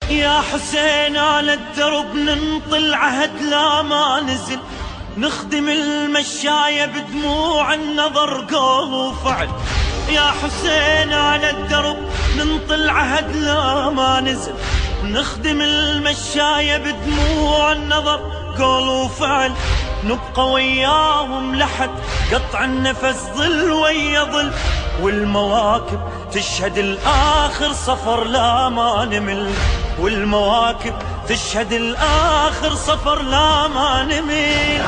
يا حسين على الدرب ننطي عهد لا ما نزل، نخدم المشاية بدموع النظر قول وفعل. يا حسين على الدرب ننطي عهد لا ما نزل، نخدم المشاية بدموع النظر قول وفعل. نبقى وياهم لحد قطع النفس ظل ويا ظل، والمواكب تشهد الآخر صفر لا ما نمل، والمواكب تشهد الآخر صفر لا ما نمل.